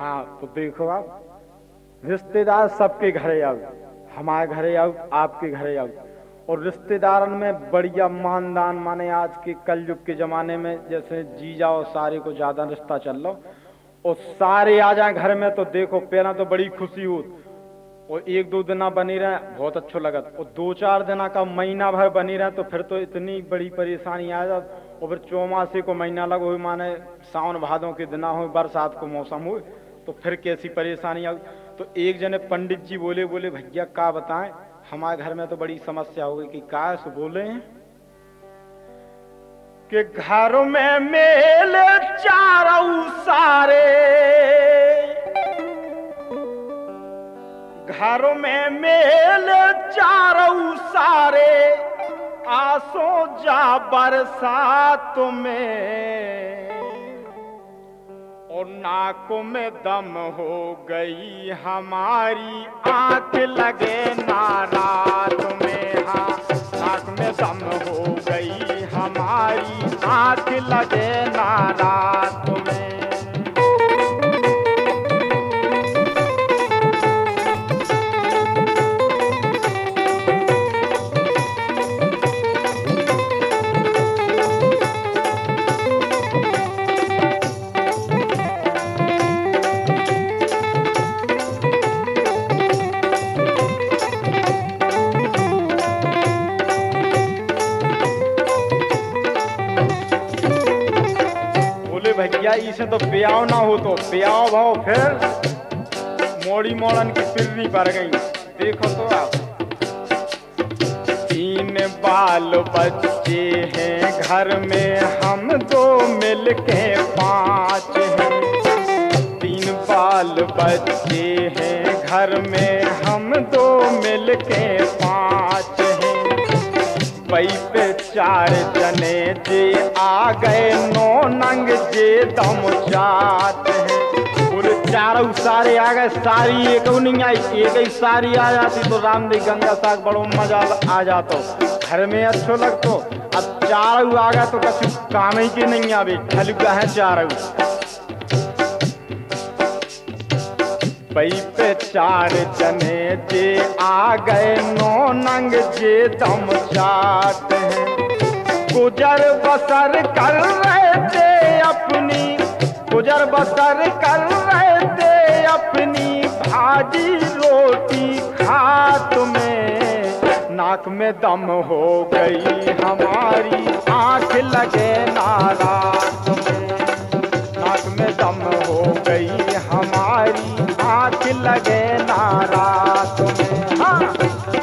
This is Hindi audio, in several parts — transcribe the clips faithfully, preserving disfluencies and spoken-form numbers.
हाँ तो देखो आप, रिश्तेदार सबके घरे आओ, हमारे घरे आओ, आपके घरे आओ, और रिश्तेदारन में बढ़िया मानदान, माने आज के कलयुग के जमाने में जैसे जीजा और सारे को ज्यादा रिश्ता चल रहा, और सारे आ जाए घर में तो देखो पहला तो बड़ी खुशी हो, और एक दो दिना बनी रहे बहुत अच्छा लगत, और दो चार दिना का महीना भर बनी रहे तो फिर तो इतनी बड़ी परेशानी आ जात। और फिर चौमासे को महीना लगो हो, माने सावन भादों के दिना हो, बरसात को मौसम हो, तो फिर कैसी परेशानी आ। तो एक जने पंडित जी बोले बोले भैया का बताएं, हमारे घर में तो बड़ी समस्या हो गई। कि का सो बोले कि घर में मेल चारों सारे, घर में मेल चारों सारे, आसो जा बरसात में, और नाकों में दम हो गई हमारी, आंख लगे ना रात में। हाँ, नाक में दम हो गई हमारी, आंख लगे ना रात में। भैया इसे तो ब्याह ना हो तो ब्याह भाव, फिर मोड़ी मोड़न की पिरनी पड़ गई। देखो तो आप, तीन बाल बच्चे हैं घर में, हम दो मिलके पांच हैं। तीन बाल बच्चे हैं घर में, हम दो मिलके पांच हैं। पई पे चार जने जे आ गए, नौ नंग जे दम चाट है। बोले चारों सारे आ गए, सारी एक नहीं आई, एक ही सारी आ जाती तो रामदेव गंगा साग बड़ो मजा आ जातो, घर में अच्छो लगतो। अब चारों आ गए तो कछु काम ही के नहीं आवे, हलुका है चारों। पई पे चार जने जे आ गए, नौ नंग जे दम चाट है। गुजर बसर कर रहे थे अपनी, गुजर बसर कर रहे थे अपनी, भाजी रोटी खात में। नाक में दम हो गई हमारी, आंख लगे ना रात में। नाक में दम हो गई हमारी, आंख लगे ना रात में। हाँ।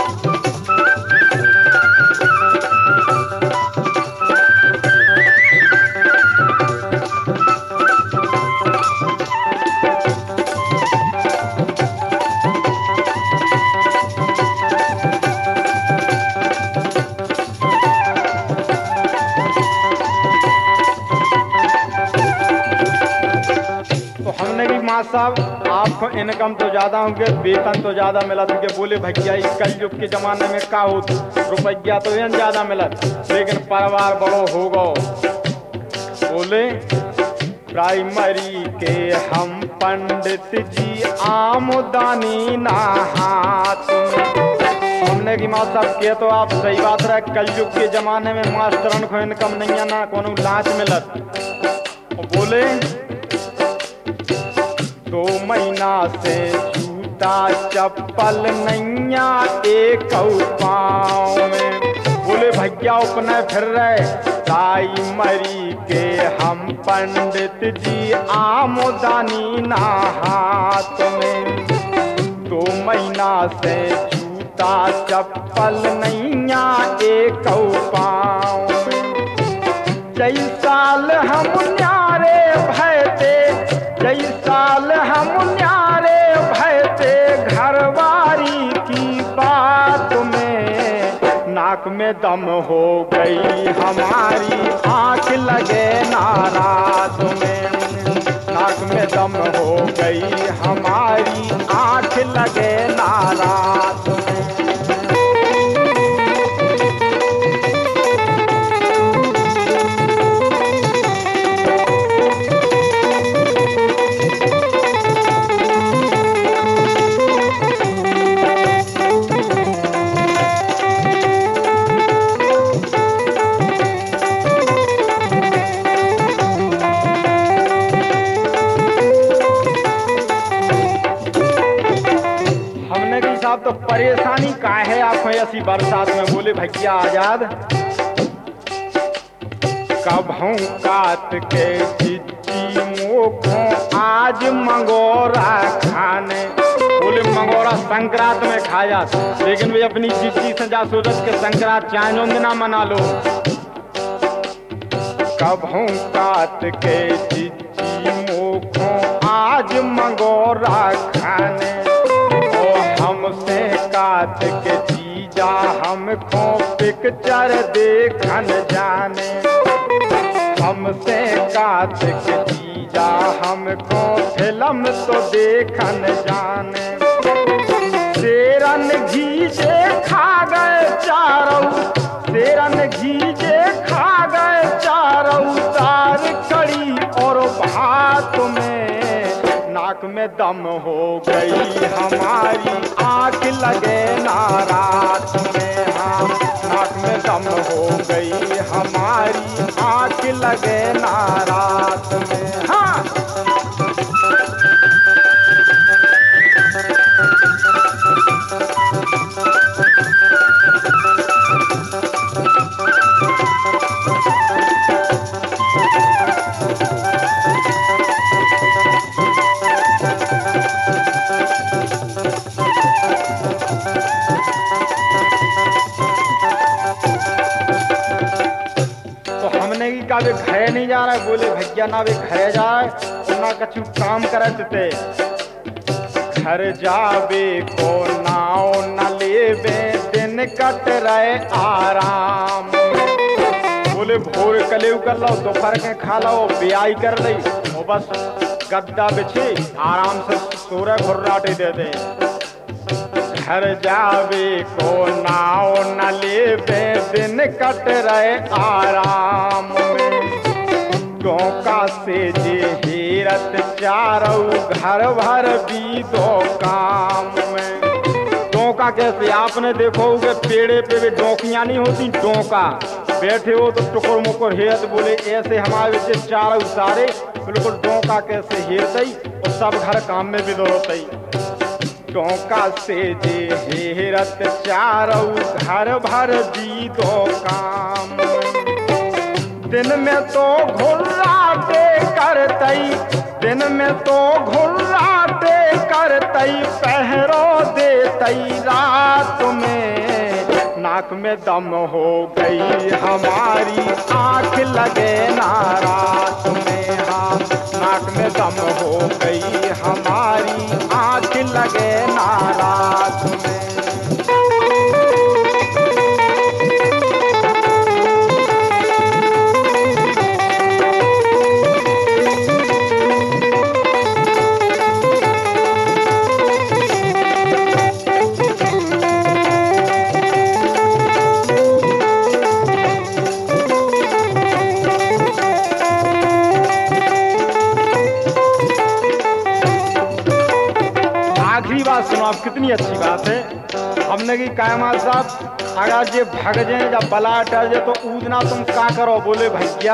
साहब आपको इनकम तो ज्यादा होंगे, वेतन तो ज्यादा मिला तुझे। बोले भैया इस कलयुग के जमाने में का हो, रुपया तो यहाँ ज्यादा मिला, लेकिन परिवार बड़ो हो गो। बोले प्राइमरी के हम पंडित जी, आमदानी ना हाथ में। हमने की माँ साहब किया तो आप सही बात रहे, कलयुग के जमाने में मास्टरन को इनकम नहीं है ना कोनो लाच मिलत। बोले दो महीना से जूता चप्पल नैया एक पाँव में। बोले भैया उपने फिर रहे, ताई मरी के हम पंडित जी, आमदानी ना हाथ में। दो महीना से जूता चप्पल नैया एक पाँव में। जई साल हम न्यारे भयते, जई साल हम न्यारे भयते, घरवारी की बात में। नाक में दम हो गई हमारी, आंख लगे ना रात में। नाक में दम हो गई हमारी, आंख लगे ना रात में। तो परेशानी का है आपको ऐसी बरसात में? बोले भैया आजाद कब हूँ काट के चिट्ठी मोखों आज मंगोरा खाने। बोले मंगोरा संक्रांत में खाया, लेकिन वे अपनी चिट्ठी से जा सोचत के संक्रांत चांद ना मना लो। कब हूँ काट के चिट्ठी मोखों आज मंगोरा खाने। ओ हमसे काट के जीजा हमको पिक्चर देखन जाने। हमसे काट के जीजा हमको फिल्म तो देखन जाने। शेरन घीजे खा गए चारों, शेरन घीजे खा गए चारों तार कड़ी और भात में। नाक में दम हो गई हमारी आँख लगे ना रात में। हाँ नाक में दम हो गई हमारी आँख लगे ना रात में। हाँ का वे घरे नहीं जा रहा है। बोले भैया ना वे घरे जाए और ना कछु काम करत थे। घर जावे को नाव न लेवे दिन कट रहे आराम। बोले भोर कलेव कर लो दोपहर के खा लो ब्याई कर ली और बस गद्दा बिछे आराम से सोरे घुर्राटे दे दे। घर जावे को नाव न लेवे दिन कट रहे आराम में। डोका से जे हेरत चारों घर भर भी दो काम में। डोका कैसे आपने देखोगे पेड़े पे भी डोकियां नहीं होती, डोका बैठे हो तो टुकुर मुकुर हेरत। बोले ऐसे हमारे बच्चे चारों सारे बिल्कुल डोका कैसे हेरतई और सब घर काम में भी दौड़तई। डोका से जे हेरत चारों घर भर दी दो काम। दिन में तो घुर्राटे करतई, दिन में तो घुर्राटे करतई पहरो देतई रात में। नाक में दम हो गई हमारी आँख लगे ना रात में। हाँ नाक में दम हो गई हमारी आँख लगे ना रात में। सुनो आप कितनी अच्छी बात है। हमने की कायमा साहब अगर ये भग जाए या बला टल जाए तो ऊदना तुम क्या करो? बोले भैया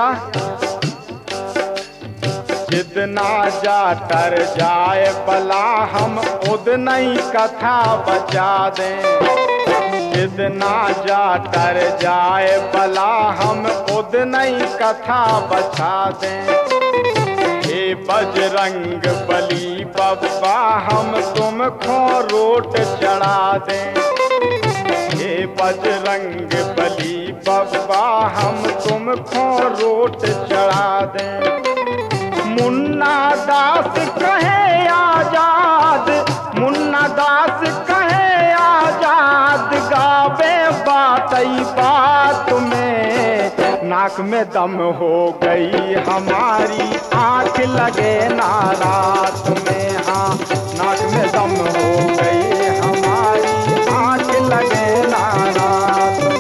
जितना जा टर जाए बला हम उतना ही कथा बचा दें। जितना जा टर जाए बला हम उतना ही कथा बचा दें। हे बजरंग बली बब्बा हम तुमको रोट चढ़ा दें। हे बजरंग बली बब्बा हम तुमको रोट चढ़ा दें। मुन्ना दास कहे आजाद, मुन्ना दास कहे आजाद गावे बातई बात में। नाक में दम हो गई हमारी आँख लगे ना रात में। हाँ नाक में दम हो गई हमारी आँख लगे ना रात में।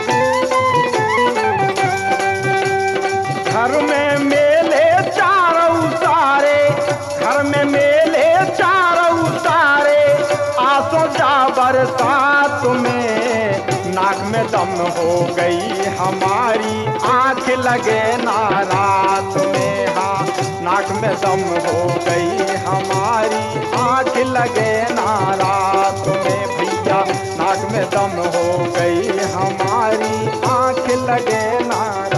घर में मेले चारों बरसात में नाक में दम हो गई हमारी, आँख लगे ना रात में। हाँ, नाक में दम हो गई हमारी, आँख लगे ना रात में। भैया नाक में दम हो गई हमारी, आँख लगे ना